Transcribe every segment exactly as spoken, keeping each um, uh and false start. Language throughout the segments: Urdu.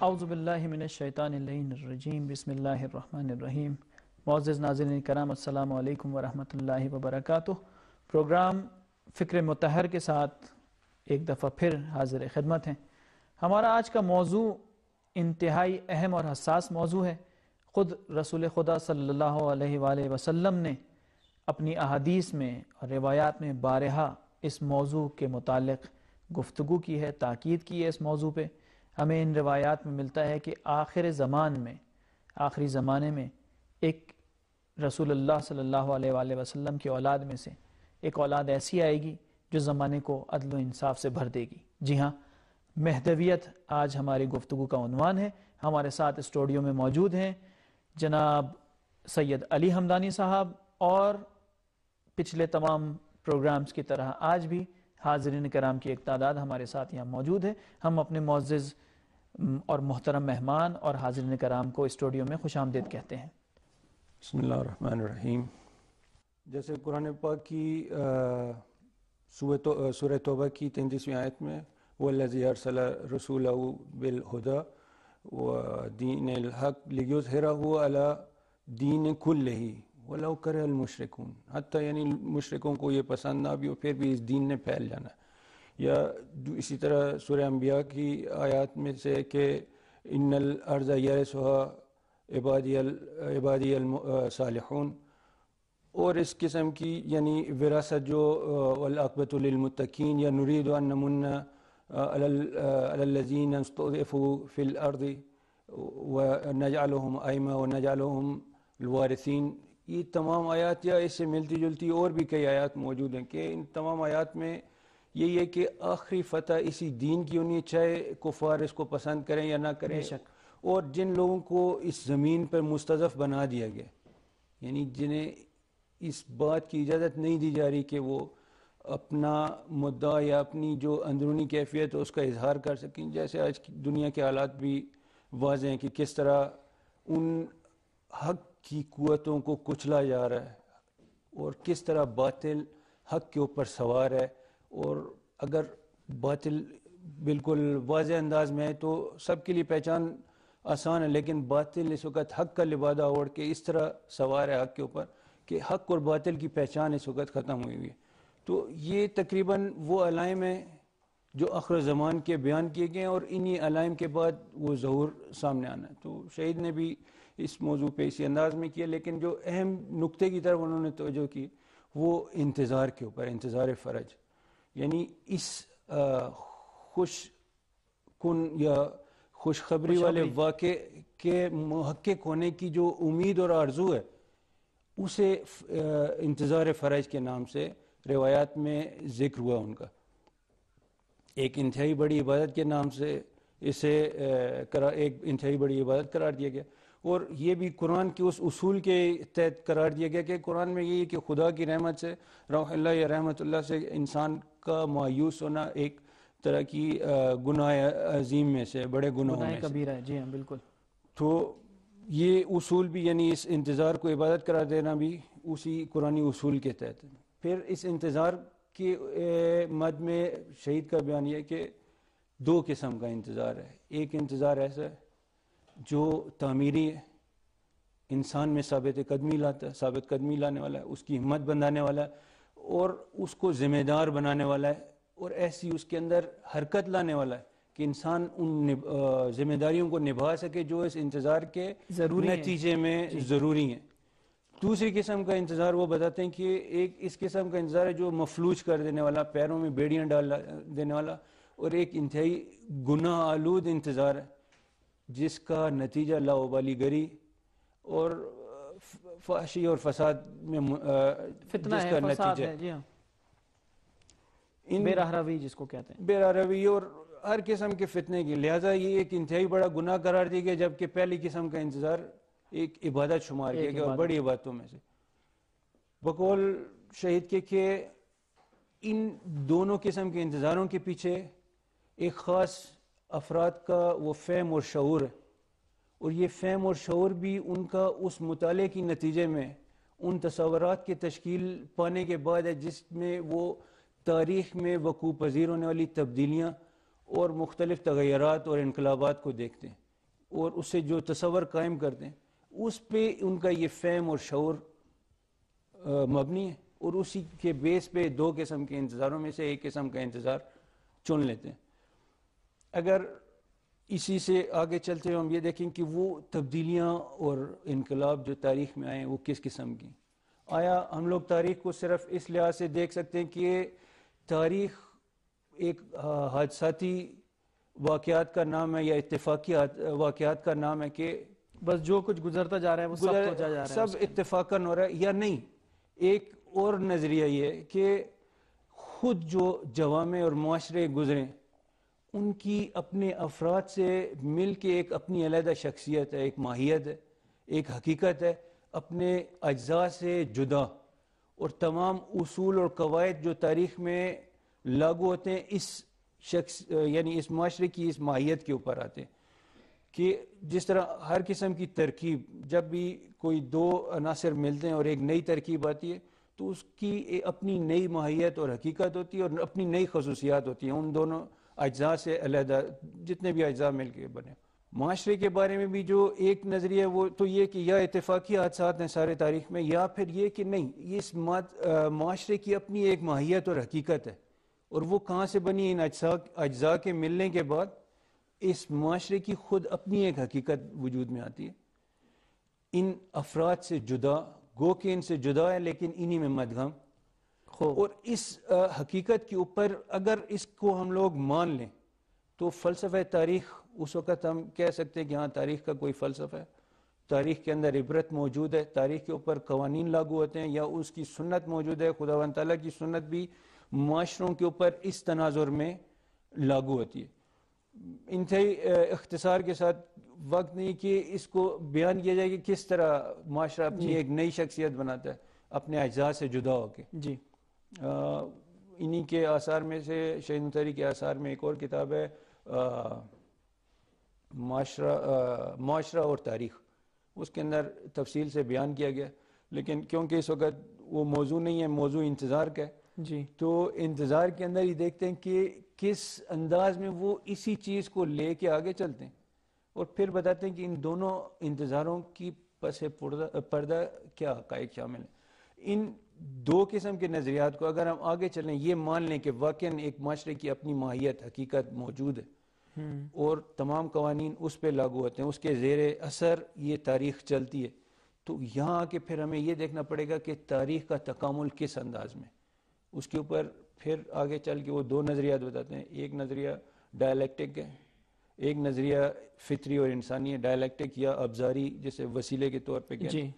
اعوذ باللہ من الشیطان اللعین الرجیم بسم اللہ الرحمن الرحیم۔ معزز ناظرین کرام، السلام علیکم ورحمۃ اللہ وبرکاتہ۔ پروگرام فکر مطہر کے ساتھ ایک دفعہ پھر حاضر خدمت ہیں۔ ہمارا آج کا موضوع انتہائی اہم اور حساس موضوع ہے۔ خود رسول خدا صلی اللہ علیہ وآلہ وسلم نے اپنی احادیث میں اور روایات میں بارہا اس موضوع کے متعلق گفتگو کی ہے، تاکید کی ہے اس موضوع پہ۔ ہمیں ان روایات میں ملتا ہے کہ آخر زمان میں، آخری زمانے میں ایک رسول اللہ صلی اللہ علیہ وآلہ وسلم کی اولاد میں سے ایک اولاد ایسی آئے گی جو زمانے کو عدل و انصاف سے بھر دے گی۔ جی ہاں، مہدویت آج ہماری گفتگو کا عنوان ہے۔ ہمارے ساتھ اسٹوڈیو میں موجود ہیں جناب سید علی حمدانی صاحب، اور پچھلے تمام پروگرامز کی طرح آج بھی حاضرین کرام کی ایک تعداد ہمارے ساتھ یہاں موجود ہے۔ ہم اپنے معزز اور محترم مہمان اور حاضرین کرام کو اسٹوڈیو میں خوش آمدید کہتے ہیں۔ بسم اللہ الرحمن الرحیم۔ جیسے قرآن پاک کی سورہ توبہ کی تینتیسویں آیت میں وَالَّذِي أَرْسَلَ رَسُولَهُ بِالْهُدَى وَدِينِ الْحَقِّ لِيُظْهِرَهُ عَلَى دِينِ كُلِّهِ وَلَوْ كَرِهَ الْمُشْرِكُونَ، حتیٰ یعنی مشرکوں کو یہ پسند نہ بھی ہو پھر بھی اس دین نے پھیل جانا ہے۔ یا اسی طرح سورہ انبیاء کی آیات میں سے کہ ان الارض یرثها عبادی عبادی الصالحون، اور اس قسم کی یعنی وراثت جو والعاقبۃ للمتقین، یا نرید ان نمن علی الذین استضعفوا فی الارض ونجعلهم ائمہ ونجعلهم الوارثین، یہ تمام آیات یا اس سے ملتی جلتی اور بھی کئی آیات موجود ہیں کہ ان تمام آیات میں یہی ہے کہ آخری فتح اسی دین کی ہونی، چاہے کفار اس کو پسند کریں یا نہ کریں۔ اور جن لوگوں کو اس زمین پر مستضعف بنا دیا گیا، یعنی جنہیں اس بات کی اجازت نہیں دی جا رہی کہ وہ اپنا مدعا یا اپنی جو اندرونی کیفیت ہے اس کا اظہار کر سکیں، جیسے آج کی دنیا کے حالات بھی واضح ہیں کہ کس طرح ان حق کی قوتوں کو کچلا جا رہا ہے اور کس طرح باطل حق کے اوپر سوار ہے۔ اور اگر باطل بالکل واضح انداز میں ہے تو سب کے لیے پہچان آسان ہے، لیکن باطل اس وقت حق کا لبادہ اوڑھ کے اس طرح سوار ہے حق کے اوپر کہ حق اور باطل کی پہچان اس وقت ختم ہوئی ہوئی ہے۔ تو یہ تقریباً وہ علائم ہیں جو آخر زمان کے بیان کیے گئے ہیں، اور انہی علائم کے بعد وہ ظہور سامنے آنا ہے۔ تو شہید نے بھی اس موضوع پہ اسی انداز میں کیا، لیکن جو اہم نقطے کی طرف انہوں نے توجہ کی وہ انتظار کے اوپر، انتظار فرج، یعنی اس خوش کن یا خوشخبری والے واقعے کے محقق ہونے کی جو امید اور آرزو ہے، اسے انتظار فرج کے نام سے روایات میں ذکر ہوا ان کا۔ ایک انتہائی بڑی عبادت کے نام سے اسے ایک انتہائی بڑی عبادت قرار دیا گیا، اور یہ بھی قرآن کے اس اصول کے تحت قرار دیا گیا کہ قرآن میں یہ ہے کہ خدا کی رحمت سے، روح اللہ یا رحمت اللہ سے انسان کا مایوس ہونا ایک طرح کی گناہ عظیم میں سے، بڑے گناہوں میں سے کبیرہ ہے۔ جی ہاں بالکل۔ تو یہ اصول بھی، یعنی اس انتظار کو عبادت قرار دینا بھی اسی قرآنی اصول کے تحت ہے۔ پھر اس انتظار کے مد میں شہید کا بیان یہ ہے کہ دو قسم کا انتظار ہے۔ ایک انتظار ایسا ہے جو تعمیری ہے، انسان میں ثابت قدمی لاتا ہے، ثابت قدمی لانے والا ہے، اس کی ہمت بندھانے والا ہے اور اس کو ذمہ دار بنانے والا ہے، اور ایسی اس کے اندر حرکت لانے والا ہے کہ انسان ان ذمہ داریوں کو نبھا سکے جو اس انتظار کے نتیجے میں ضروری ہیں۔ دوسری قسم کا انتظار وہ بتاتے ہیں کہ ایک اس قسم کا انتظار ہے جو مفلوج کر دینے والا، پیروں میں بیڑیاں ڈال دینے والا، اور ایک انتہائی گناہ آلود انتظار ہے جس کا نتیجہ لاوبالی گری اور فحشی اور فساد میں فتنہ جس ہے، کا فساد نتیجہ ہے۔ جی ہاں، بے راہ روی جس کو کہتے ہیں، بے راہ روی اور ہر قسم کے فتنے کی، لہٰذا یہ ایک انتہائی بڑا گناہ قرار دیا گیا، جبکہ پہلی قسم کا انتظار ایک عبادت شمار کیا گیا اور بڑی عبادتوں میں سے۔ بقول شہید کے کہ ان دونوں قسم کے انتظاروں کے پیچھے ایک خاص افراد کا وہ فہم اور شعور ہے، اور یہ فہم اور شعور بھی ان کا اس مطالعے کی نتیجے میں ان تصورات کے تشکیل پانے کے بعد ہے جس میں وہ تاریخ میں وقوع پذیر ہونے والی تبدیلیاں اور مختلف تغیرات اور انقلابات کو دیکھتے ہیں۔ اور اس سے جو تصور قائم کرتے ہیں اس پہ ان کا یہ فہم اور شعور مبنی ہے، اور اسی کے بیس پہ دو قسم کے انتظاروں میں سے ایک قسم کا انتظار چن لیتے ہیں۔ اگر اسی سے آگے چلتے ہوئے ہم یہ دیکھیں کہ وہ تبدیلیاں اور انقلاب جو تاریخ میں آئے ہیں وہ کس قسم کی، آیا ہم لوگ تاریخ کو صرف اس لحاظ سے دیکھ سکتے ہیں کہ تاریخ ایک حادثاتی واقعات کا نام ہے یا اتفاقی واقعات کا نام ہے کہ بس جو کچھ گزرتا جا رہا ہے وہ سب ہوتا جا رہا ہے، سب اتفاقاً ہو رہا ہے، یا نہیں؟ ایک اور نظریہ یہ ہے کہ خود جو جوامع اور معاشرے گزرے ان کی اپنے افراد سے مل کے ایک اپنی علیحدہ شخصیت ہے، ایک ماہیت ہے، ایک حقیقت ہے، اپنے اجزاء سے جدا، اور تمام اصول اور قواعد جو تاریخ میں لاگو ہوتے ہیں اس شخص یعنی اس معاشرے کی اس ماہیت کے اوپر آتے ہیں۔ کہ جس طرح ہر قسم کی ترکیب، جب بھی کوئی دو عناصر ملتے ہیں اور ایک نئی ترکیب آتی ہے تو اس کی اپنی نئی ماہیت اور حقیقت ہوتی ہے اور اپنی نئی خصوصیات ہوتی ہیں ان دونوں اجزاء سے علیحدہ جتنے بھی اجزاء مل کے بنے۔ معاشرے کے بارے میں بھی جو ایک نظریہ وہ تو یہ کہ یا اتفاقی حادثات ہیں سارے تاریخ میں، یا پھر یہ کہ نہیں، یہ اس معاشرے کی اپنی ایک ماہیت اور حقیقت ہے، اور وہ کہاں سے بنی؟ ان اجزاء اجزاء کے ملنے کے بعد اس معاشرے کی خود اپنی ایک حقیقت وجود میں آتی ہے، ان افراد سے جدا، گو کہ ان سے جدا ہے لیکن انہی میں مدغم۔ اور اس حقیقت کے اوپر اگر اس کو ہم لوگ مان لیں تو فلسفہ تاریخ اس وقت ہم کہہ سکتے ہیں کہ ہاں تاریخ کا کوئی فلسفہ ہے، تاریخ کے اندر عبرت موجود ہے، تاریخ کے اوپر قوانین لاگو ہوتے ہیں، یا اس کی سنت موجود ہے، خداوند تعالیٰ کی سنت بھی معاشروں کے اوپر اس تناظر میں لاگو ہوتی ہے۔ انتہائی اختصار کے ساتھ وقت نہیں کہ اس کو بیان کیا جائے کہ کس طرح معاشرہ اپنی ایک نئی شخصیت بناتا ہے اپنے اجزاء سے جدا ہو کے۔ جی انہی کے آثار میں سے شہید مطہری کے آثار میں ایک اور کتاب ہے معاشرہ معاشرہ اور تاریخ، اس کے اندر تفصیل سے بیان کیا گیا، لیکن کیونکہ اس وقت وہ موضوع نہیں ہے، موضوع انتظار کا ہے، جی تو انتظار کے اندر ہی دیکھتے ہیں کہ کس انداز میں وہ اسی چیز کو لے کے آگے چلتے ہیں، اور پھر بتاتے ہیں کہ ان دونوں انتظاروں کی پس پردہ کیا حقائق شامل ہیں۔ ان دو قسم کے نظریات کو اگر ہم آگے چلیں، یہ مان لیں کہ واقعاً ایک معاشرے کی اپنی ماہیت حقیقت موجود ہے اور تمام قوانین اس پہ لاگو ہوتے ہیں، اس کے زیر اثر یہ تاریخ چلتی ہے، تو یہاں آ کے پھر ہمیں یہ دیکھنا پڑے گا کہ تاریخ کا تکامل کس انداز میں، اس کے اوپر پھر آگے چل کے وہ دو نظریات بتاتے ہیں۔ ایک نظریہ ڈائلیکٹک ہے، ایک نظریہ فطری اور انسانی ہے۔ ڈائلیکٹک یا ابزاری جسے وسیلے کے طور پہ کہتے ہیں،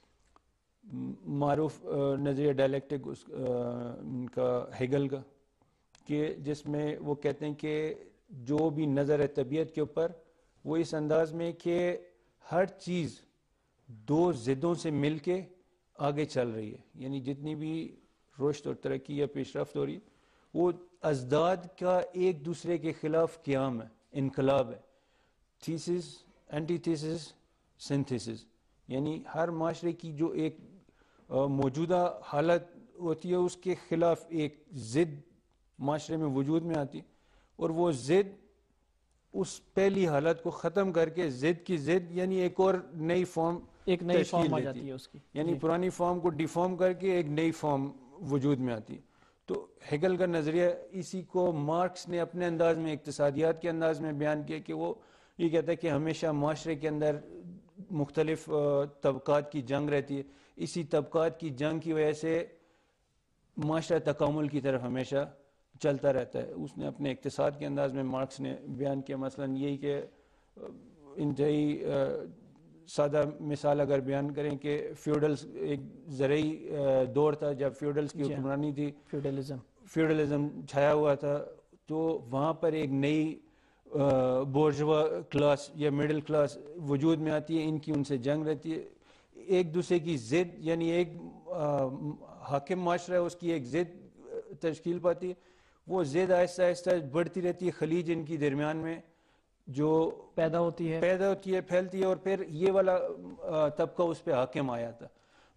معروف نظریہ ڈائلیکٹک اس کا ہیگل کا، کہ جس میں وہ کہتے ہیں کہ جو بھی نظر ہے طبیعت کے اوپر وہ اس انداز میں کہ ہر چیز دو ضدوں سے مل کے آگے چل رہی ہے، یعنی جتنی بھی رشد اور ترقی یا پیش رفت ہو رہی ہے وہ ازداد کا ایک دوسرے کے خلاف قیام ہے، انقلاب ہے، تھیسس اینٹی تھیسس سنتھیسس، یعنی ہر معاشرے کی جو ایک موجودہ حالت ہوتی ہے اس کے خلاف ایک ضد معاشرے میں وجود میں آتی، اور وہ ضد اس پہلی حالت کو ختم کر کے ضد کی ضد یعنی ایک اور نئی فارم ایک نئی فارم آ جاتی ہے اس کی، یعنی پرانی فارم کو ڈیفارم کر کے ایک نئی فارم وجود میں آتی ہے۔ تو ہیگل کا نظریہ اسی کو مارکس نے اپنے انداز میں اقتصادیات کے انداز میں بیان کیا کہ وہ یہ کہتا ہے کہ ہمیشہ معاشرے کے اندر مختلف طبقات کی جنگ رہتی ہے، اسی طبقات کی جنگ کی وجہ سے معاشرہ تکامل کی طرف ہمیشہ چلتا رہتا ہے۔ اس نے اپنے اقتصاد کے انداز میں مارکس نے بیان کیا مثلاً یہی کہ انتہائی سادہ مثال اگر بیان کریں کہ فیوڈلز ایک زرعی دور تھا جب فیوڈلز کی حکمرانی تھی، فیوڈلزم فیوڈلزم چھایا ہوا تھا، تو وہاں پر ایک نئی بورژوا کلاس یا مڈل کلاس وجود میں آتی ہے، ان کی ان سے جنگ رہتی ہے، ایک دوسرے کی ضد یعنی ایک حاکم معاشرہ ہے اس کی ایک ضد تشکیل پاتی ہے، وہ ضد آہستہ آہستہ بڑھتی رہتی ہے، خلیج ان کی درمیان میں جو پیدا ہوتی ہے پیدا ہوتی ہے پھیلتی ہے، اور پھر یہ والا طبقہ اس پہ حاکم آیا تھا۔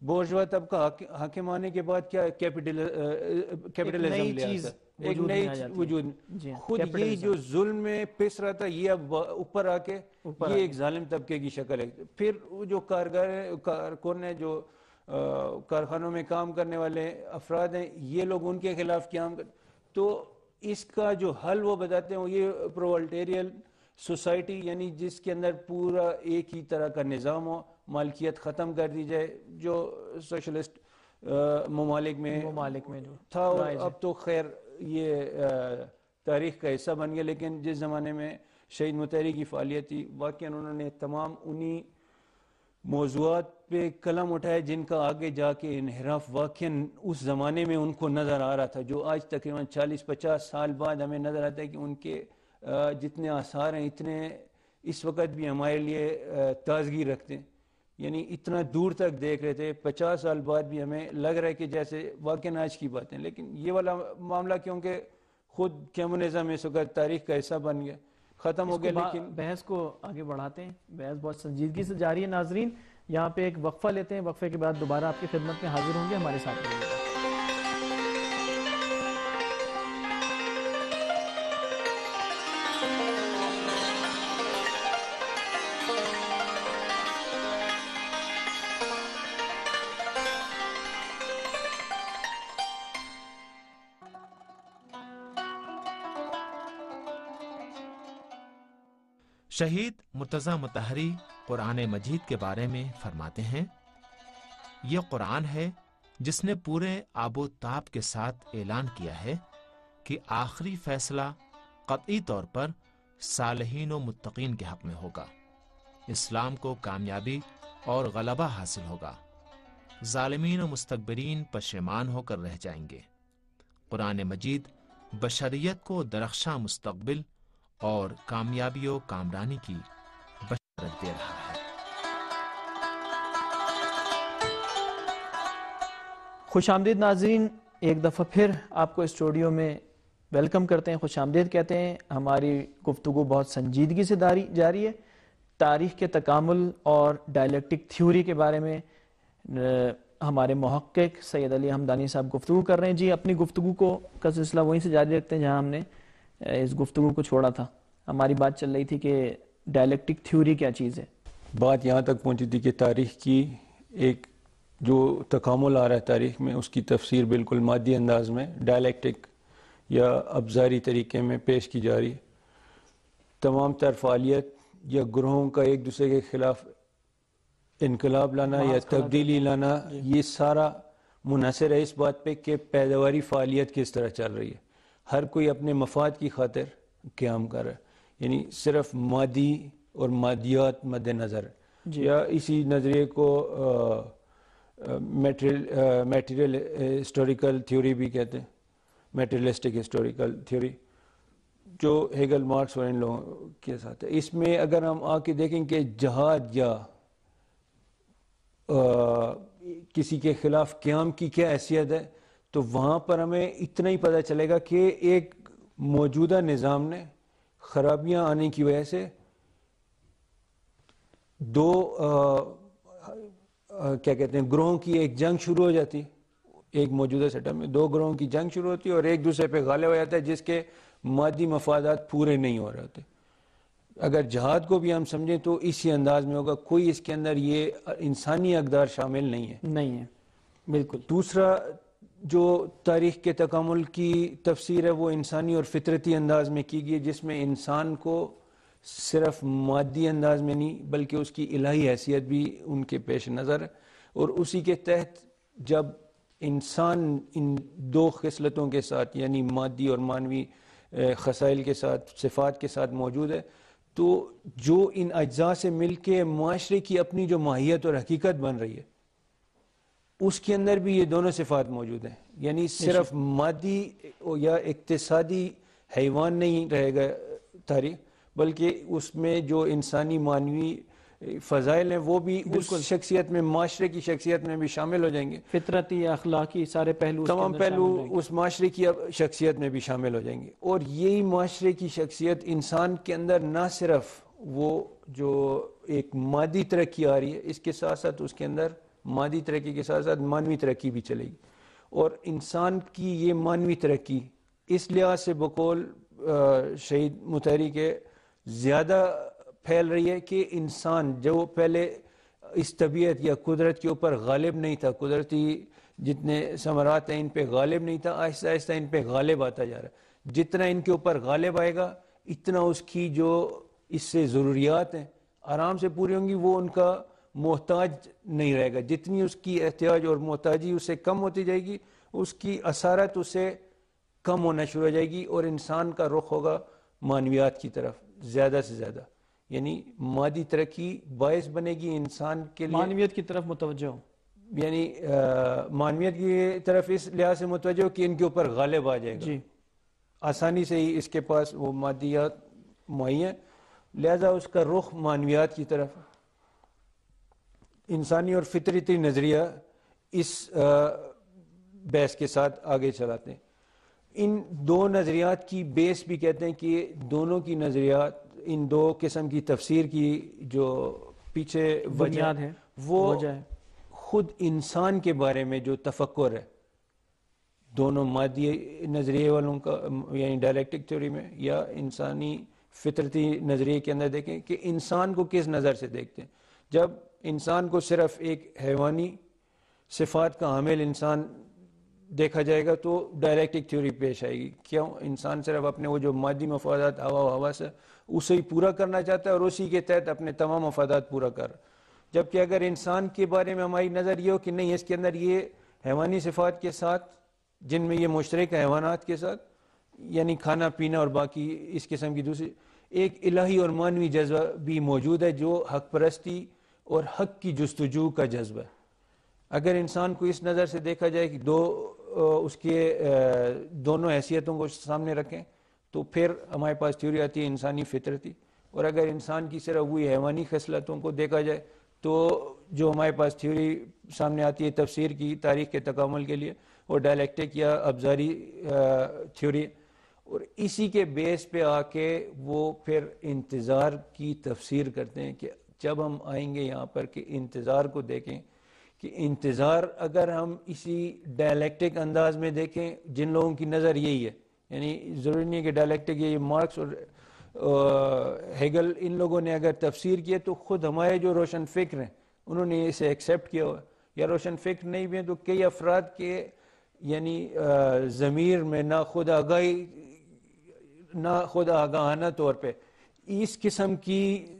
بورژوا طبقہ حاکم آنے کے بعد کیا کیپٹل کیپٹلزم لے آتا ہے، ایک نئی وجود، خود یہی جو ظلم میں پس رہا تھا یہ اب اوپر آ کے یہ ایک ظالم طبقے کی شکل ہے. پھر جو کارگر کارکن ہیں، جو کارخانوں میں کام کرنے والے افراد ہیں، یہ لوگ ان کے خلاف قیام کر، تو اس کا جو حل وہ بتاتے ہیں یہ پرولٹیریل سوسائٹی، یعنی جس کے اندر پورا ایک ہی طرح کا نظام ہو، مالکیت ختم کر دی جائے جو سوشلسٹ ممالک میں ممالک میں جو تھا. اور اب تو خیر یہ تاریخ کا حصہ بن گیا، لیکن جس زمانے میں شہید مطہری کی فعالیت تھی واقعا انہوں نے تمام انہی موضوعات پہ قلم اٹھائے جن کا آگے جا کے انحراف واقعا اس زمانے میں ان کو نظر آ رہا تھا، جو آج تقریباً چالیس پچاس سال بعد ہمیں نظر آتا ہے کہ ان کے جتنے آثار ہیں اتنے اس وقت بھی ہمارے لیے تازگی رکھتے ہیں. یعنی اتنا دور تک دیکھ رہے تھے، پچاس سال بعد بھی ہمیں لگ رہا ہے کہ جیسے واقعا آج کی باتیں. لیکن یہ والا معاملہ کیونکہ خود کمیونزم اس وقت تاریخ کا حصہ بن گیا، ختم ہو گیا. لیکن بحث کو آگے بڑھاتے ہیں، بحث بہت سنجیدگی سے جاری ہے. ناظرین یہاں پہ ایک وقفہ لیتے ہیں، وقفے کے بعد دوبارہ آپ کی خدمت میں حاضر ہوں گے، ہمارے ساتھ رہیے گا. شہید مرتضی مطہری قرآن مجید کے بارے میں فرماتے ہیں، یہ قرآن ہے جس نے پورے آب و تاب کے ساتھ اعلان کیا ہے کہ آخری فیصلہ قطعی طور پر صالحین و متقین کے حق میں ہوگا. اسلام کو کامیابی اور غلبہ حاصل ہوگا، ظالمین و مستکبرین پشیمان ہو کر رہ جائیں گے. قرآن مجید بشریت کو درخشاں مستقبل اور کامیابی و کامرانی کی بشارت دے رہا ہے. خوش آمدید ناظرین، ایک دفعہ پھر آپ کو اسٹوڈیو میں ویلکم کرتے ہیں، خوش آمدید کہتے ہیں. ہماری گفتگو بہت سنجیدگی سے جاری ہے. تاریخ کے تکامل اور ڈائلیکٹک تھیوری کے بارے میں ہمارے محقق سید علی حمدانی صاحب گفتگو کر رہے ہیں. جی اپنی گفتگو کو کا سلسلہ وہیں سے جاری رکھتے ہیں جہاں ہم نے اس گفتگو کو چھوڑا تھا. ہماری بات چل رہی تھی کہ ڈائلیکٹک تھیوری کیا چیز ہے. بات یہاں تک پہنچی تھی کہ تاریخ کی ایک جو تکامل آ رہا ہے تاریخ میں، اس کی تفسیر بالکل مادی انداز میں ڈائلیکٹک یا ابزاری طریقے میں پیش کی جا رہی ہے. تمام تر فعالیت یا گروہوں کا ایک دوسرے کے خلاف انقلاب لانا یا تبدیلی لانا، یہ سارا منحصر ہے اس بات پہ کہ پیداواری فعالیت کس طرح چل رہی ہے. ہر کوئی اپنے مفاد کی خاطر قیام کر رہا ہے، یعنی صرف مادی اور مادیات مد نظر ہے. یا اسی نظریے کو میٹیریل ہسٹوریکل تھیوری بھی کہتے ہیں، میٹیریلسٹک ہسٹوریکل تھیوری، جو ہیگل مارکس اور ان لوگوں کے ساتھ ہے. اس میں اگر ہم آ کے دیکھیں کہ جہاد یا کسی کے خلاف قیام کی کیا حیثیت ہے، تو وہاں پر ہمیں اتنا ہی پتہ چلے گا کہ ایک موجودہ نظام نے خرابیاں آنے کی وجہ سے دو کیا کہتے ہیں گروہوں کی ایک جنگ شروع ہو جاتی ہے. ایک موجودہ سیٹ اپ میں دو گروہوں کی جنگ شروع ہوتی ہے اور ایک دوسرے پہ غالب ہو جاتا ہے جس کے مادی مفادات پورے نہیں ہو رہے ہوتے. اگر جہاد کو بھی ہم سمجھیں تو اسی انداز میں ہوگا، کوئی اس کے اندر یہ انسانی اقدار شامل نہیں ہے. نہیں ہے بالکل. دوسرا جو تاریخ کے تکامل کی تفسیر ہے وہ انسانی اور فطرتی انداز میں کی گئی، جس میں انسان کو صرف مادی انداز میں نہیں بلکہ اس کی الہی حیثیت بھی ان کے پیش نظر ہے. اور اسی کے تحت جب انسان ان دو خصلتوں کے ساتھ یعنی مادی اور مانوی خصائل کے ساتھ صفات کے ساتھ موجود ہے، تو جو ان اجزاء سے مل کے معاشرے کی اپنی جو ماہیت اور حقیقت بن رہی ہے اس کے اندر بھی یہ دونوں صفات موجود ہیں. یعنی صرف مادی یا اقتصادی حیوان نہیں رہے گا تاریخ، بلکہ اس میں جو انسانی مانوی فضائل ہیں وہ بھی اس شخصیت میں، معاشرے کی شخصیت میں بھی شامل ہو جائیں گے. فطرتی اخلاقی سارے پہلو تمام پہلو اس معاشرے کی شخصیت میں بھی شامل ہو جائیں گے. اور یہی معاشرے کی شخصیت انسان کے اندر نہ صرف وہ جو ایک مادی ترقی آ رہی ہے، اس کے ساتھ ساتھ اس کے اندر مادی ترقی کے ساتھ ساتھ مانوی ترقی بھی چلے گی. اور انسان کی یہ مانوی ترقی اس لحاظ سے بقول شہید مطہری کے زیادہ پھیل رہی ہے کہ انسان جو پہلے اس طبیعت یا قدرت کے اوپر غالب نہیں تھا, قدرتی جتنے ثمرات ہیں ان پہ غالب نہیں تھا, آہستہ آہستہ ان پہ غالب آتا جا رہا ہے. جتنا ان کے اوپر غالب آئے گا اتنا اس کی جو اس سے ضروریات ہیں آرام سے پوری ہوں گی, وہ ان کا محتاج نہیں رہے گا. جتنی اس کی احتیاج اور محتاجی اس سے کم ہوتی جائے گی اس کی اثرات اس سے کم ہونا شروع ہو جائے گی اور انسان کا رخ ہوگا معنویات کی طرف زیادہ سے زیادہ. یعنی مادی ترقی باعث بنے گی انسان کے لیے معنویت کی طرف متوجہ ہو, یعنی معنویت کی طرف اس لحاظ سے متوجہ ہو کہ ان کے اوپر غالب آ جائے گا. جی آسانی سے ہی اس کے پاس وہ مادیات معین, لہذا اس کا رخ معنویات کی طرف. انسانی اور فطرتی نظریہ اس بحث کے ساتھ آگے چلاتے ہیں. ان دو نظریات کی بیس بھی کہتے ہیں کہ دونوں کی نظریات, ان دو قسم کی تفسیر کی جو پیچھے وجہ ہے وہ وجہ ہے خود انسان کے بارے میں جو تفکر ہے دونوں مادی نظریے والوں کا, یعنی ڈائلیکٹک تھیوری میں یا انسانی فطرتی نظریے کے اندر دیکھیں کہ انسان کو کس نظر سے دیکھتے ہیں. جب انسان کو صرف ایک حیوانی صفات کا حامل انسان دیکھا جائے گا تو ڈائلیکٹک تھیوری پیش آئے گی. کیوں؟ انسان صرف اپنے وہ جو مادی مفادات ہوا و ہوا سے اسے ہی پورا کرنا چاہتا ہے اور اسی کے تحت اپنے تمام مفادات پورا کر. جبکہ اگر انسان کے بارے میں ہماری نظر یہ ہو کہ نہیں, اس کے اندر یہ حیوانی صفات کے ساتھ جن میں یہ مشترک حیوانات کے ساتھ یعنی کھانا پینا اور باقی اس قسم کی دوسری ایک الہی اور مانوی جذبہ بھی موجود ہے جو حق پرستی اور حق کی جستجو کا جذبہ ہے. اگر انسان کو اس نظر سے دیکھا جائے کہ دو اس کے دونوں حیثیتوں کو سامنے رکھیں تو پھر ہمارے پاس تھیوری آتی ہے انسانی فطرتی. اور اگر انسان کی صرف وہی حیوانی خصلتوں کو دیکھا جائے تو جو ہمارے پاس تھیوری سامنے آتی ہے تفسیر کی تاریخ کے تکامل کے لیے اور ڈائلیکٹک یا ابزاری تھیوری. اور اسی کے بیس پہ آ کے وہ پھر انتظار کی تفسیر کرتے ہیں کہ جب ہم آئیں گے یہاں پر کہ انتظار کو دیکھیں کہ انتظار اگر ہم اسی ڈائلیکٹک انداز میں دیکھیں جن لوگوں کی نظر یہی ہے, یعنی ضروری نہیں ہے کہ ڈائلیکٹک یہ مارکس اور ہیگل ان لوگوں نے اگر تفسیر کی ہے تو خود ہمارے جو روشن فکر ہیں انہوں نے اسے ایکسیپٹ کیا ہوا ہے. یا روشن فکر نہیں بھی ہیں تو کئی افراد کے یعنی ضمیر میں نہ خود آگاہی نہ خود آگاہانہ طور پہ اس قسم کی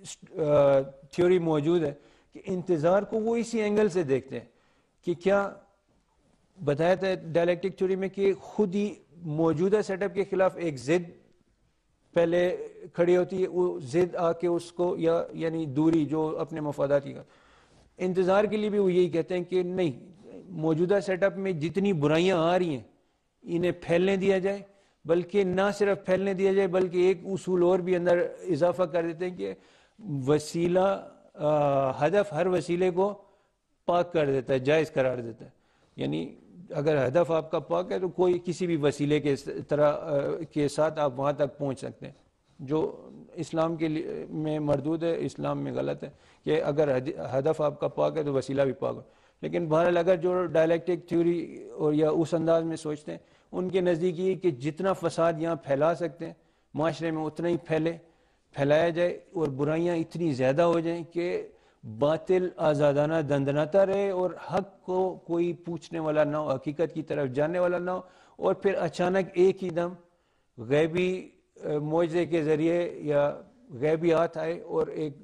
تھیوری موجود ہے کہ انتظار کو وہ اسی اینگل سے دیکھتے ہیں کہ کیا بتایا تھا ڈائلیکٹک تھیوری میں کہ خود ہی موجودہ سیٹ اپ کے خلاف ایک ضد پہلے کھڑی ہوتی ہے, وہ ضد آ کے اس کو یا یعنی دوری جو اپنے مفادات کی. انتظار کے لیے بھی وہ یہی کہتے ہیں کہ نہیں, موجودہ سیٹ اپ میں جتنی برائیاں آ رہی ہیں انہیں پھیلنے دیا جائے, بلکہ نہ صرف پھیلنے دیا جائے بلکہ ایک اصول اور بھی اندر اضافہ کر دیتے ہیں کہ وسیلہ ہدف ہر وسیلے کو پاک کر دیتا ہے, جائز قرار دیتا ہے. یعنی اگر ہدف آپ کا پاک ہے تو کوئی کسی بھی وسیلے کے طرح کے ساتھ آپ وہاں تک پہنچ سکتے ہیں, جو اسلام کے لیے میں مردود ہے, اسلام میں غلط ہے کہ اگر ہدف آپ کا پاک ہے تو وسیلہ بھی پاک ہو. لیکن بہرحال اگر جو ڈائلیکٹک تھیوری اور یا اس انداز میں سوچتے ہیں ان کے نزدیک یہ کہ جتنا فساد یہاں پھیلا سکتے ہیں معاشرے میں اتنا ہی پھیلے پھیلایا جائے اور برائیاں اتنی زیادہ ہو جائیں کہ باطل آزادانہ دندناتا رہے اور حق کو کوئی پوچھنے والا نہ ہو, حقیقت کی طرف جانے والا نہ ہو, اور پھر اچانک ایک ہی دم غیبی معجزے کے ذریعے یا غیبی ہاتھ آئے اور ایک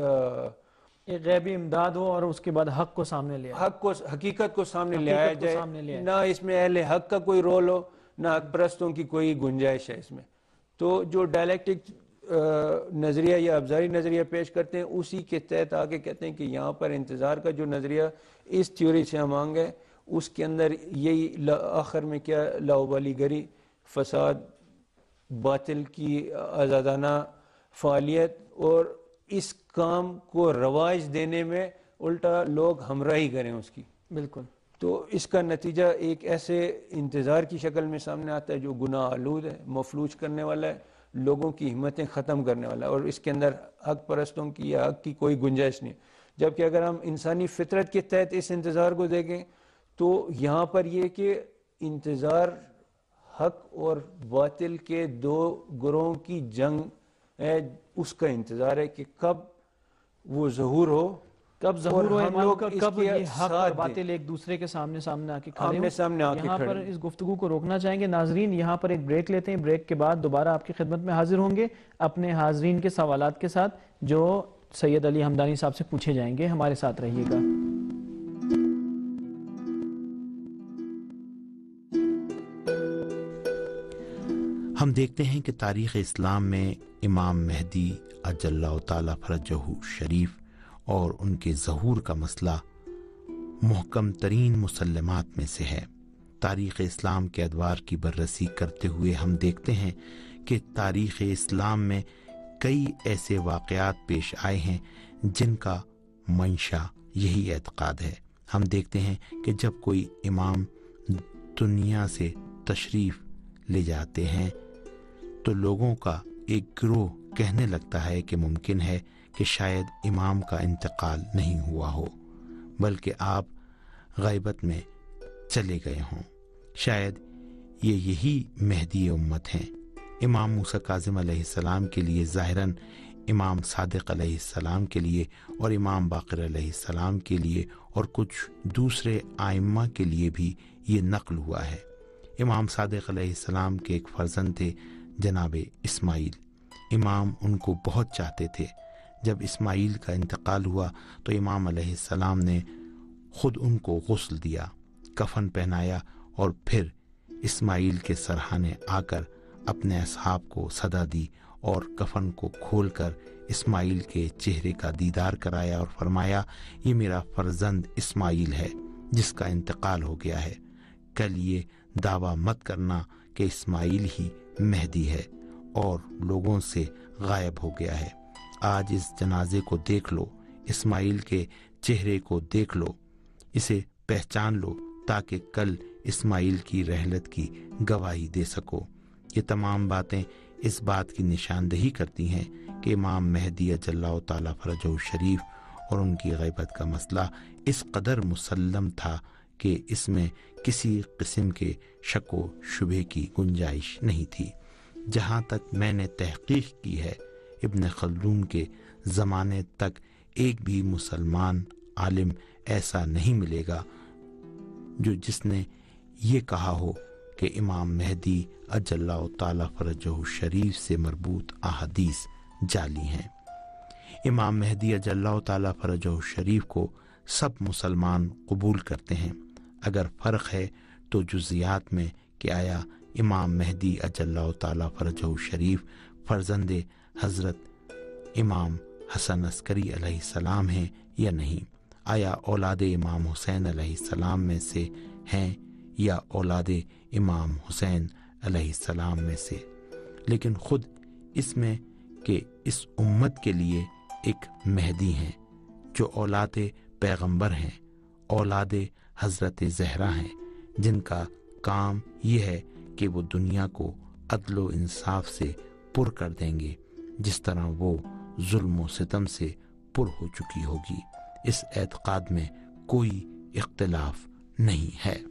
ایک غیبی امداد ہو اور اس کے بعد حق کو سامنے لے آئے, حق کو حقیقت کو سامنے لے آیا جائے, نہ اس میں اہل حق کا کوئی رول ہو نہ حق پرستوں کی کوئی گنجائش ہے اس میں. تو جو ڈائلیکٹک نظریہ یا ابزاری نظریہ پیش کرتے ہیں اسی کے تحت آگے کہتے ہیں کہ یہاں پر انتظار کا جو نظریہ اس تھیوری سے ہم آنگ ہے اس کے اندر یہی آخر میں کیا لاؤبالی گری, فساد, باطل کی آزادانہ فعالیت اور اس کام کو رواج دینے میں الٹا لوگ ہمراہی کریں اس کی. بالکل. تو اس کا نتیجہ ایک ایسے انتظار کی شکل میں سامنے آتا ہے جو گناہ آلود ہے, مفلوج کرنے والا ہے, لوگوں کی ہمتیں ختم کرنے والا ہے, اور اس کے اندر حق پرستوں کی یا حق کی کوئی گنجائش نہیں. جبکہ اگر ہم انسانی فطرت کے تحت اس انتظار کو دیکھیں تو یہاں پر یہ کہ انتظار حق اور باطل کے دو گروہوں کی جنگ ہے، اس کا انتظار ہے کہ کب وہ ظہور ہو، کب ظہور ہو ایمان کا، کب یہ حق اور دیں، باطل ایک دوسرے کے سامنے سامنے آ کے کھڑے آمنے ہوں۔ سامنے آ کے یہاں کھڑے پر ہوں۔ اس گفتگو کو روکنا چاہیں گے ناظرین، یہاں پر ایک بریک لیتے ہیں، بریک کے بعد دوبارہ آپ کی خدمت میں حاضر ہوں گے اپنے حاضرین کے سوالات کے ساتھ جو سید علی حمدانی صاحب سے پوچھے جائیں گے۔ ہمارے ساتھ رہیے گا۔ ہم دیکھتے ہیں کہ تاریخ اسلام میں امام مہدی عجل اللہ تعالیٰ فرجہ شریف اور ان کے ظہور کا مسئلہ محکم ترین مسلمات میں سے ہے۔ تاریخ اسلام کے ادوار کی بررسی کرتے ہوئے ہم دیکھتے ہیں کہ تاریخ اسلام میں کئی ایسے واقعات پیش آئے ہیں جن کا منشا یہی اعتقاد ہے۔ ہم دیکھتے ہیں کہ جب کوئی امام دنیا سے تشریف لے جاتے ہیں تو لوگوں کا ایک گروہ کہنے لگتا ہے کہ ممکن ہے کہ شاید امام کا انتقال نہیں ہوا ہو بلکہ آپ غیبت میں چلے گئے ہوں، شاید یہ یہی مہدی امت ہیں۔ امام موسیٰ کاظم علیہ السلام کے لیے ظاہراً، امام صادق علیہ السلام کے لیے اور امام باقر علیہ السلام کے لیے اور کچھ دوسرے آئمہ کے لیے بھی یہ نقل ہوا ہے۔ امام صادق علیہ السلام کے ایک فرزند تھے جناب اسماعیل۔ امام ان کو بہت چاہتے تھے۔ جب اسماعیل کا انتقال ہوا تو امام علیہ السلام نے خود ان کو غسل دیا، کفن پہنایا اور پھر اسماعیل کے سرحانے آ کر اپنے اصحاب کو صدا دی اور کفن کو کھول کر اسماعیل کے چہرے کا دیدار کرایا اور فرمایا، یہ میرا فرزند اسماعیل ہے جس کا انتقال ہو گیا ہے، کل یہ دعویٰ مت کرنا کہ اسماعیل ہی مہدی ہے اور لوگوں سے غائب ہو گیا ہے۔ آج اس جنازے کو دیکھ لو، اسماعیل کے چہرے کو دیکھ لو، اسے پہچان لو تاکہ کل اسماعیل کی رحلت کی گواہی دے سکو۔ یہ تمام باتیں اس بات کی نشاندہی کرتی ہیں کہ امام مہدی عجل اللہ تعالیٰ فرجہ شریف اور ان کی غیبت کا مسئلہ اس قدر مسلم تھا کہ اس میں کسی قسم کے شک و شبہ کی گنجائش نہیں تھی۔ جہاں تک میں نے تحقیق کی ہے، ابن خلدون کے زمانے تک ایک بھی مسلمان عالم ایسا نہیں ملے گا جو جس نے یہ کہا ہو کہ امام مہدی عجل اللہ تعالیٰ فرجہ شریف سے مربوط احادیث جعلی ہیں۔ امام مہدی عجل اللہ تعالیٰ فرجہ شریف کو سب مسلمان قبول کرتے ہیں۔ اگر فرق ہے تو جزیات میں کہ آیا امام مہدی عجل اللہ تعالیٰ فرجہ شریف فرزند حضرت امام حسن عسکری علیہ السلام ہیں یا نہیں، آیا اولاد امام حسین علیہ السلام میں سے ہیں یا اولاد امام حسین علیہ السلام میں سے۔ لیکن خود اس میں کہ اس امت کے لیے ایک مہدی ہیں جو اولاد پیغمبر ہیں، اولاد حضرت زہرا ہیں، جن کا کام یہ ہے کہ وہ دنیا کو عدل و انصاف سے پر کر دیں گے جس طرح وہ ظلم و ستم سے پر ہو چکی ہوگی۔ اس اعتقاد میں کوئی اختلاف نہیں ہے۔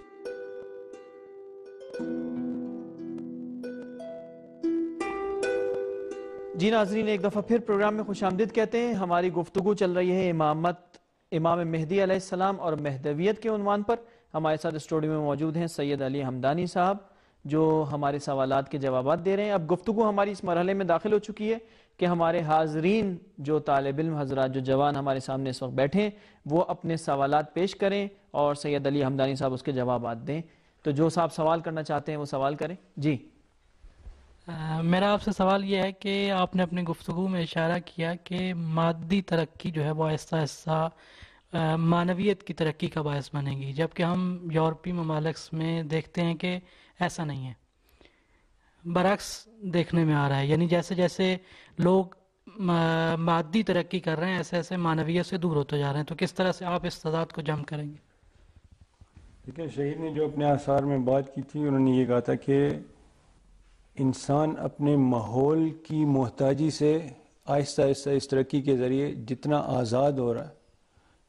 جی ناظرین، ایک دفعہ پھر پروگرام میں خوش آمدید کہتے ہیں۔ ہماری گفتگو چل رہی ہے امامت امام مہدی علیہ السلام اور مہدویت کے عنوان پر۔ ہمارے ساتھ اسٹوڈیو میں موجود ہیں سید علی حمدانی صاحب جو ہمارے سوالات کے جوابات دے رہے ہیں۔ اب گفتگو ہماری اس مرحلے میں داخل ہو چکی ہے کہ ہمارے حاضرین جو طالب علم حضرات، جو جوان ہمارے سامنے اس وقت بیٹھے ہیں، وہ اپنے سوالات پیش کریں اور سید علی حمدانی صاحب اس کے جوابات دیں۔ تو جو صاحب سوال کرنا چاہتے ہیں وہ سوال کریں۔ جی میرا آپ سے سوال یہ ہے کہ آپ نے اپنی گفتگو میں اشارہ کیا کہ مادی ترقی جو ہے وہ آہستہ آہستہ معنویت کی ترقی کا باعث بنے گی، جبکہ ہم یورپی ممالک میں دیکھتے ہیں کہ ایسا نہیں ہے، برعکس دیکھنے میں آ رہا ہے۔ یعنی جیسے جیسے لوگ مادی ترقی کر رہے ہیں ایسے ایسے معنویت سے دور ہوتے جا رہے ہیں، تو کس طرح سے آپ اس تضاد کو جمع کریں گے؟ دیکھیں، شہید نے جو اپنے آثار میں بات کی تھی، انہوں نے یہ کہا تھا کہ انسان اپنے ماحول کی محتاجی سے آہستہ آہستہ اس ترقی کے ذریعے جتنا آزاد ہو رہا ہے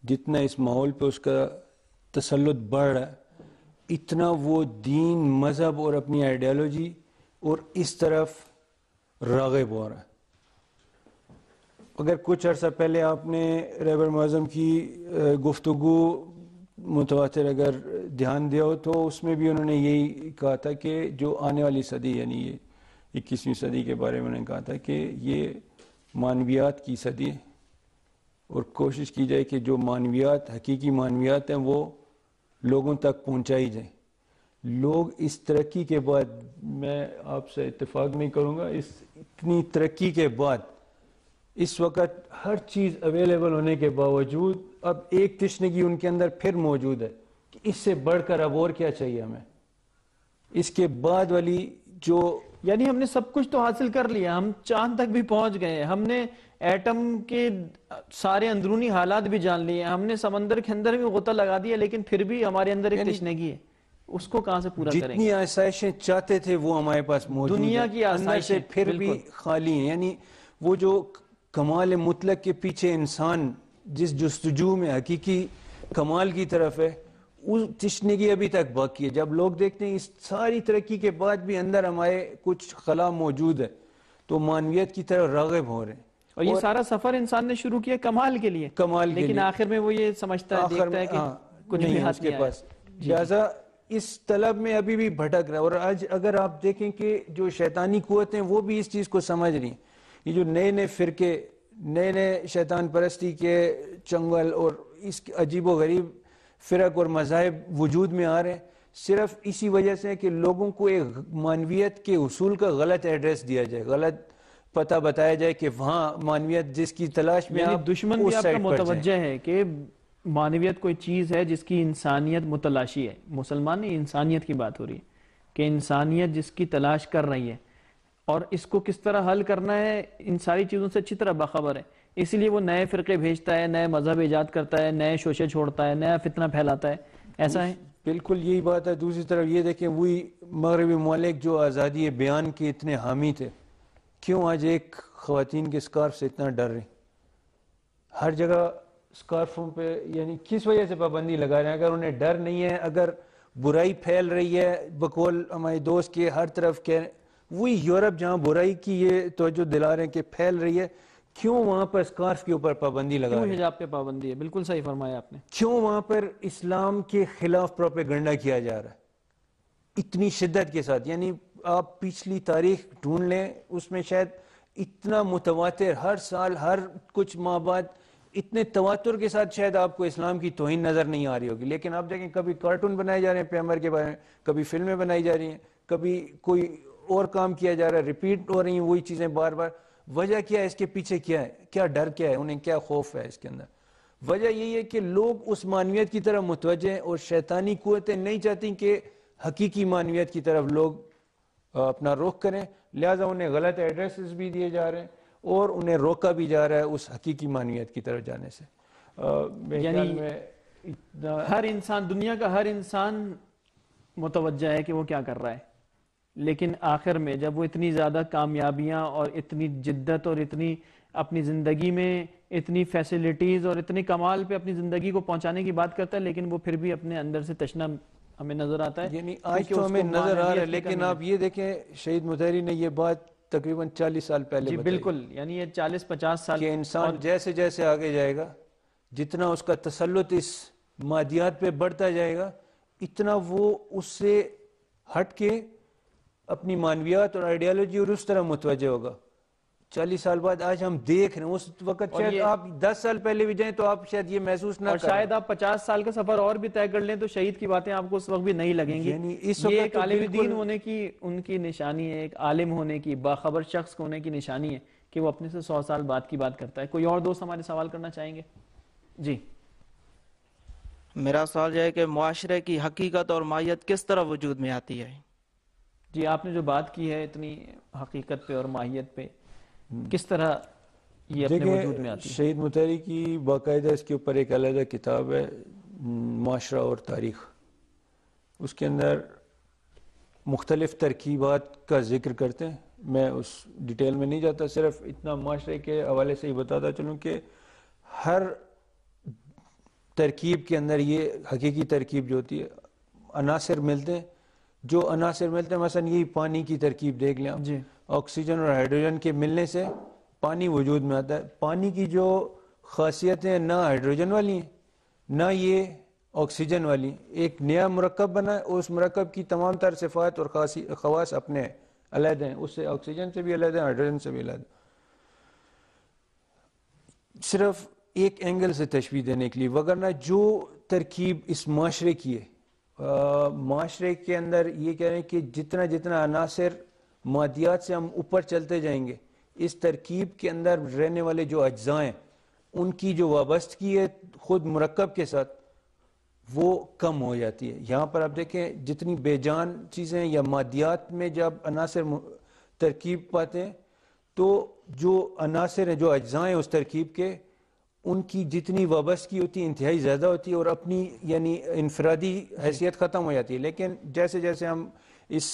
جتنا اس ماحول پہ اس کا تسلط بڑھ رہا ہے اتنا وہ دین مذہب اور اپنی آئیڈیالوجی اور اس طرف راغب ہو رہا ہے. اگر کچھ عرصہ پہلے آپ نے رہبر معظم کی گفتگو متواتر اگر دھیان دیا ہو تو اس میں بھی انہوں نے یہی کہا تھا کہ جو آنے والی صدی یعنی یہ اکیسویں صدی کے بارے میں انہوں نے کہا تھا کہ یہ معنویات کی صدی ہے اور کوشش کی جائے کہ جو معنویات حقیقی معنویات ہیں وہ لوگوں تک پہنچائی جائیں. لوگ اس ترقی کے بعد میں آپ سے اتفاق نہیں کروں گا اس اتنی ترقی کے بعد اس وقت ہر چیز اویلیبل ہونے کے باوجود اب ایک تشنگی ان کے اندر پھر موجود ہے کہ اس سے بڑھ کر اب اور کیا چاہیے ہمیں. اس کے بعد والی جو یعنی ہم نے سب کچھ تو حاصل کر لیا, ہم چاند تک بھی پہنچ گئے, ہم نے ایٹم کے سارے اندرونی حالات بھی جان لیے, ہم نے سمندر کے اندر بھی غوطہ لگا دیا, لیکن پھر بھی ہمارے اندر ایک تشنگی ہے, اس کو کہاں سے پورا کریں گے؟ جتنی آسائشیں چاہتے تھے وہ ہمارے پاس موجود ہیں, دنیا کی اندر سے پھر بھی خالی ہیں. یعنی وہ جو کمال مطلق کے پیچھے انسان جس جستجو میں حقیقی کمال کی طرف ہے اس تشنگی ابھی تک باقی ہے. جب لوگ دیکھتے ہیں اس ساری ترقی کے بعد بھی اندر ہمارے کچھ خلا موجود ہے تو معنویت کی طرف راغب ہو رہے ہیں. اور یہ سارا سفر انسان نے شروع کیا کمال کے لیے, کمال کے لیکن لیے, آخر میں وہ یہ سمجھتا ہے دیکھتا ہے کہ کچھ بھی ہاتھ کے پاس. لہذا اس طلب میں ابھی بھی بھٹک رہا ہے. اور آج اگر آپ دیکھیں کہ جو شیطانی قوتیں وہ بھی اس چیز کو سمجھ رہی ہیں. یہ جو نئے نئے فرقے نئے نئے شیطان پرستی کے چنگل اور اس عجیب و غریب فرق اور مذاہب وجود میں آ رہے ہیں صرف اسی وجہ سے کہ لوگوں کو ایک معنویت کے اصول کا غلط ایڈریس دیا جائے, غلط پتہ بتایا جائے کہ وہاں معنویت جس کی تلاش میں یعنی آپ دشمن بھی اس آپ کا سائٹ پر متوجہ ہے کہ معنویت کوئی چیز ہے جس کی انسانیت متلاشی ہے. مسلمان نہیں, انسانیت کی بات ہو رہی ہے کہ انسانیت جس کی تلاش کر رہی ہے اور اس کو کس طرح حل کرنا ہے ان ساری چیزوں سے اچھی طرح باخبر ہے. اسی لیے وہ نئے فرقے بھیجتا ہے, نئے مذہب ایجاد کرتا ہے, نئے شوشے چھوڑتا ہے, نیا فتنہ پھیلاتا ہے. ایسا ہے بالکل یہی بات ہے. دوسری طرف یہ دیکھیں وہی مغربی ممالک جو آزادی بیان کے اتنے حامی تھے کیوں آج ایک خواتین کے اسکارف سے اتنا ڈر رہے ہیں؟ ہر جگہ اسکارفوں پہ یعنی کس وجہ سے پابندی لگا رہے ہیں؟ اگر انہیں ڈر نہیں ہے, اگر برائی پھیل رہی ہے بقول ہمارے دوست کے ہر طرف کہہ وہی یورپ جہاں برائی کی یہ توجہ دلا رہے ہیں کہ پھیل رہی ہے, کیوں وہاں پر اسکارف کے اوپر پابندی لگا رہے ہیں؟ کیوں حجاب پہ پابندی ہے؟ بالکل صحیح فرمایا آپ نے. کیوں وہاں پر اسلام کے خلاف پروپیگنڈا کیا جا رہا ہے اتنی شدت کے ساتھ؟ یعنی آپ پچھلی تاریخ ڈھونڈ لیں اس میں شاید اتنا متواتر ہر سال ہر کچھ ماہ بعد اتنے تواتر کے ساتھ شاید آپ کو اسلام کی توہین نظر نہیں آ رہی ہوگی. لیکن آپ دیکھیں کبھی کارٹون بنائے جا رہے ہیں پیغمبر کے بارے میں, کبھی فلمیں بنائی جا رہی ہیں, کبھی کوئی اور کام کیا جا رہا ہے, ریپیٹ ہو رہی ہیں وہی چیزیں بار بار. وجہ کیا ہے اس کے پیچھے؟ کیا ہے, کیا ڈر کیا ہے, انہیں کیا خوف ہے اس کے اندر؟ وجہ یہی ہے کہ لوگ اس معنویت کی طرف متوجہ ہیں اور شیطانی قوتیں نہیں چاہتی کہ حقیقی معنویت کی طرف لوگ اپنا رخ کریں. لہٰذا انہیں غلط ایڈریسز بھی دیے جا رہے ہیں اور انہیں روکا بھی جا رہا ہے اس حقیقی معنویت کی طرف جانے سے. یعنی ہر انسان, دنیا کا ہر انسان متوجہ ہے کہ وہ کیا کر رہا ہے, لیکن آخر میں جب وہ اتنی زیادہ کامیابیاں اور اتنی جدت اور اتنی اپنی زندگی میں اتنی فیسلٹیز اور اتنے کمال پہ اپنی زندگی کو پہنچانے کی بات کرتا ہے, لیکن وہ پھر بھی اپنے اندر سے تشنا ہمیں نظر آتا ہے. یعنی آج تو ہمیں نظر آ رہا ہے, لیکن آپ یہ دیکھیں شہید مطہری نے یہ بات تقریباً چالیس سال پہلے جی بتائی. بالکل, یعنی یہ چالیس پچاس سال کہ انسان جیسے جیسے آگے جائے گا, جتنا اس کا تسلط اس مادیات پہ بڑھتا جائے گا, اتنا وہ اس سے ہٹ کے اپنی مانویات اور آئیڈیالوجی اور اس طرح متوجہ ہوگا. چالیس سال بعد آج ہم دیکھ رہے ہیں, اس وقت شاید آپ دس سال پہلے بھی جائیں تو آپ شاید یہ محسوس نہ اور کریں, شاید آپ پچاس سال کا سفر اور بھی طے کر لیں تو شہید کی باتیں آپ کو اس وقت بھی نہیں لگیں گی. یعنی اس یہ وقت ایک تو عالم بالکل دین ہونے کی ان کی نشانی ہے, ایک عالم ہونے کی, باخبر شخص ہونے کی نشانی ہے کہ وہ اپنے سے سو سال بعد کی بات کرتا ہے. کوئی اور دوست ہمارے سوال کرنا چاہیں گے؟ جی میرا سوال یہ ہے کہ معاشرے کی حقیقت اور ماہیت کس طرح وجود میں آتی ہے؟ جی آپ نے جو بات کی ہے اتنی حقیقت پہ اور ماہیت پہ, کس طرح یہ اپنے وجود میں آتی ہے؟ شہید مطہری کی باقاعدہ اس کے اوپر ایک علیحدہ کتاب ہے, معاشرہ اور تاریخ. اس کے اندر مختلف ترکیبات کا ذکر کرتے ہیں. میں اس ڈیٹیل میں نہیں جاتا, صرف اتنا معاشرے کے حوالے سے ہی بتاتا چلوں کہ ہر ترکیب کے اندر یہ حقیقی ترکیب جو ہوتی ہے عناصر ملتے ہیں، جو عناصر ملتے ہیں مثلا یہی پانی کی ترکیب دیکھ لیں جی آکسیجن اور ہائیڈروجن کے ملنے سے پانی وجود میں آتا ہے. پانی کی جو خاصیتیں نہ ہائیڈروجن والی ہیں نہ یہ آکسیجن والی ہیں. ایک نیا مرکب بنا ہے، اس مرکب کی تمام تر صفات اور خواص اپنے علیحدہ ہیں، اس سے آکسیجن سے بھی علیحدہ ہیں، ہائیڈروجن سے بھی علیحدہ. صرف ایک اینگل سے تشبیہ دینے کے لیے، وگرنہ جو ترکیب اس معاشرے کی ہے، معاشرے کے اندر یہ کہہ رہے ہیں کہ جتنا جتنا عناصر مادیات سے ہم اوپر چلتے جائیں گے، اس ترکیب کے اندر رہنے والے جو اجزاء ہیں ان کی جو وابستگی ہے خود مرکب کے ساتھ وہ کم ہو جاتی ہے. یہاں پر آپ دیکھیں جتنی بے جان چیزیں یا مادیات میں جب عناصر ترکیب پاتے ہیں تو جو عناصر ہیں جو اجزاء ہیں اس ترکیب کے ان کی جتنی وابستگی ہوتی ہے انتہائی زیادہ ہوتی ہے اور اپنی یعنی انفرادی حیثیت ختم ہو جاتی ہے. لیکن جیسے جیسے ہم اس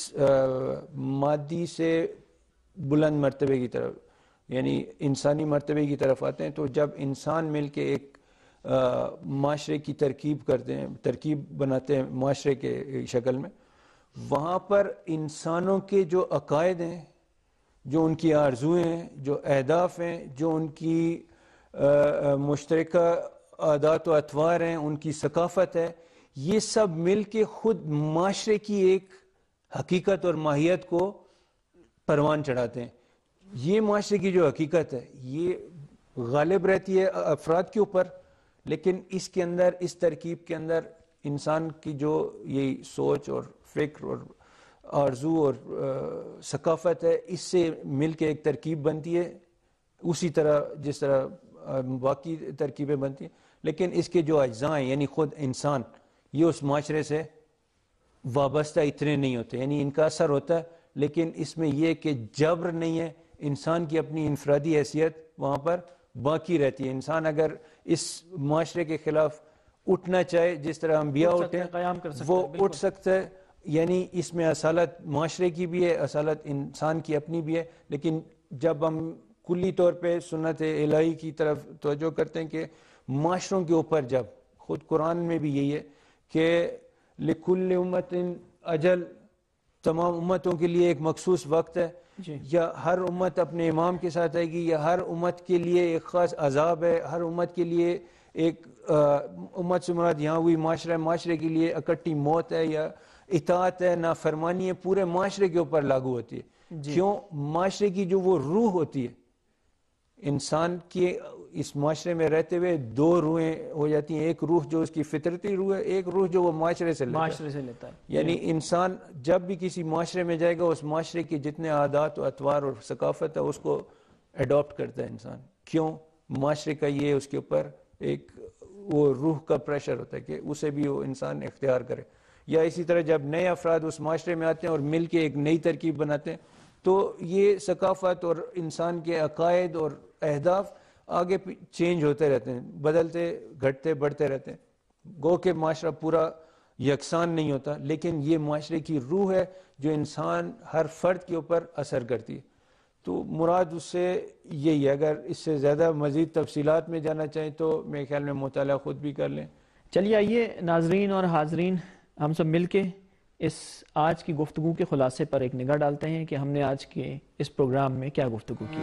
مادی سے بلند مرتبے کی طرف یعنی انسانی مرتبے کی طرف آتے ہیں تو جب انسان مل کے ایک معاشرے کی ترکیب کرتے ہیں، ترکیب بناتے ہیں معاشرے کے شکل میں، وہاں پر انسانوں کے جو عقائد ہیں، جو ان کی آرزویں ہیں، جو اہداف ہیں، جو ان کی مشترکہ عادات و اطوار ہیں، ان کی ثقافت ہے، یہ سب مل کے خود معاشرے کی ایک حقیقت اور ماہیت کو پروان چڑھاتے ہیں. یہ معاشرے کی جو حقیقت ہے یہ غالب رہتی ہے افراد کے اوپر، لیکن اس کے اندر اس ترکیب کے اندر انسان کی جو یہی سوچ اور فکر اور آرزو اور ثقافت ہے اس سے مل کے ایک ترکیب بنتی ہے، اسی طرح جس طرح باقی ترکیبیں بنتی ہیں. لیکن اس کے جو اجزاء ہیں یعنی خود انسان یہ اس معاشرے سے وابستہ اتنے نہیں ہوتے، یعنی ان کا اثر ہوتا ہے لیکن اس میں یہ کہ جبر نہیں ہے، انسان کی اپنی انفرادی حیثیت وہاں پر باقی رہتی ہے. انسان اگر اس معاشرے کے خلاف اٹھنا چاہے جس طرح انبیاء اٹھے وہ اٹھ سکتا ہے، یعنی اس میں اصالت معاشرے کی بھی ہے، اصالت انسان کی اپنی بھی ہے. لیکن جب ہم کلی طور پہ سنت الہی کی طرف توجہ کرتے ہیں کہ معاشروں کے اوپر، جب خود قرآن میں بھی یہی ہے کہ لکل امت اجل، تمام امتوں کے لیے ایک مخصوص وقت ہے، یا ہر امت اپنے امام کے ساتھ آئے گی، یا ہر امت کے لیے ایک خاص عذاب ہے، ہر امت کے لیے ایک امت سے مراد یہاں ہوئی معاشرہ، معاشرے کے لیے اکٹھی موت ہے یا اطاعت ہے، نافرمانی ہے، پورے معاشرے کے اوپر لاگو ہوتی ہے. کیوں؟ معاشرے کی جو وہ روح ہوتی ہے، انسان کے اس معاشرے میں رہتے ہوئے دو روحیں ہو جاتی ہیں، ایک روح جو اس کی فطرتی روح ہے، ایک روح جو وہ معاشرے سے لیتا معاشرے سے لیتا ہے. یعنی انسان جب بھی کسی معاشرے میں جائے گا اس معاشرے کے جتنے عادات و اطوار اور ثقافت ہے اس کو اڈاپٹ کرتا ہے انسان. کیوں؟ معاشرے کا یہ اس کے اوپر ایک وہ روح کا پریشر ہوتا ہے کہ اسے بھی وہ انسان اختیار کرے. یا اسی طرح جب نئے افراد اس معاشرے میں آتے ہیں اور مل کے ایک نئی ترکیب بناتے ہیں تو یہ ثقافت اور انسان کے عقائد اور اہداف آگے چینج ہوتے رہتے ہیں، بدلتے گھٹتے بڑھتے رہتے ہیں. گو کہ معاشرہ پورا یکساں نہیں ہوتا، لیکن یہ معاشرے کی روح ہے جو انسان ہر فرد کے اوپر اثر کرتی ہے. تو مراد اس سے یہی ہے. اگر اس سے زیادہ مزید تفصیلات میں جانا چاہیں تو میرے خیال میں مطالعہ خود بھی کر لیں. چلیے آئیے ناظرین اور حاضرین ہم سب مل کے اس آج کی گفتگو کے خلاصے پر ایک نگاہ ڈالتے ہیں کہ ہم نے آج کے اس پروگرام میں کیا گفتگو کی.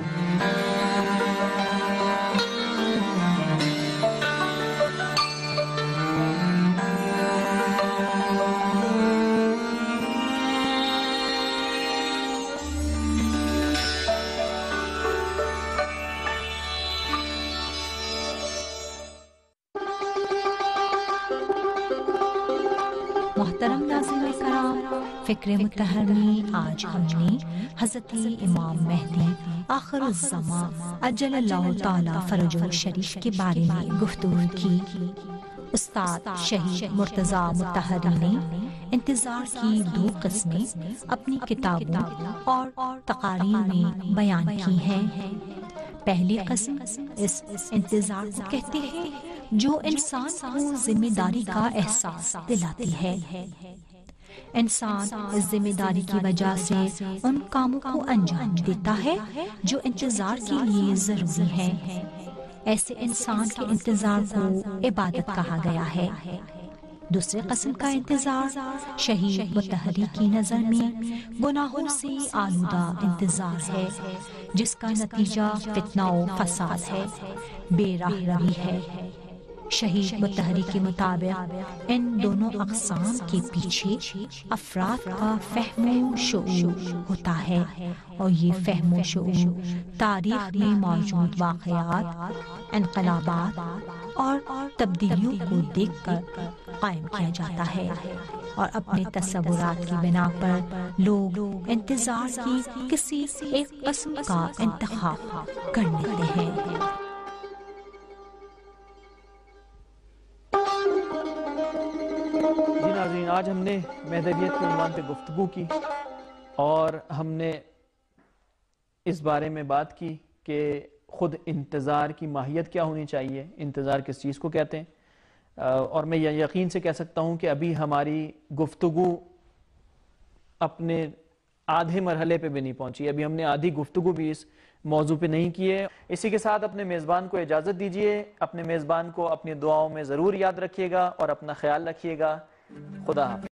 محترم ناظرین کرام، فکر مطہر میں آج ہم نے حضرت امام مہدی آخر الزمان عجل اللہ تعالی فرجہ الشریف کے بارے میں گفتگو کی. استاد شہید مرتضیٰ مطہری نے انتظار کی دو قسمیں اپنی کتابوں اور تقاریر میں بیان کی ہیں. پہلی قسم اس انتظار کو کہتے ہیں جو انسان کو ذمہ داری کا احساس دلاتی ہے. انسان اس ذمہ داری کی وجہ سے ان کاموں کو انجام دیتا ہے جو انتظار کے لیے ضروری ہے. ایسے انسان کے انتظار کو عبادت کہا گیا ہے۔ دوسرے قسم کا انتظار شہید مطہری کی نظر میں گناہوں سے آلودہ انتظار ہے، جس کا نتیجہ فتنہ و فساد ہے، بے راہ روی ہے۔ شہید مطہری کے مطابق ان دونوں اقسام کے پیچھے افراد کا فہم و شعور ہوتا ہے، اور یہ فہم و شعور تاریخ میں موجود واقعات، انقلابات اور تبدیلیوں کو دیکھ کر قائم کیا جاتا ہے، اور اپنے تصورات کی بنا پر لوگ انتظار کی کسی ایک قسم کا انتخاب کر لیتے ہیں۔ جی ناظرین، آج ہم نے مہدویت کے عنوان پہ گفتگو کی، اور ہم نے اس بارے میں بات کی کہ خود انتظار کی ماہیت کیا ہونی چاہیے، انتظار کس چیز کو کہتے ہیں، اور میں یہ یقین سے کہہ سکتا ہوں کہ ابھی ہماری گفتگو اپنے آدھے مرحلے پہ بھی نہیں پہنچی، ابھی ہم نے آدھی گفتگو بھی اس موضوع پہ نہیں کی ہے۔ اسی کے ساتھ اپنے میزبان کو اجازت دیجیے، اپنے میزبان کو اپنی دعاؤں میں ضرور یاد رکھیے گا اور اپنا خیال رکھیے گا۔ خدا حافظ۔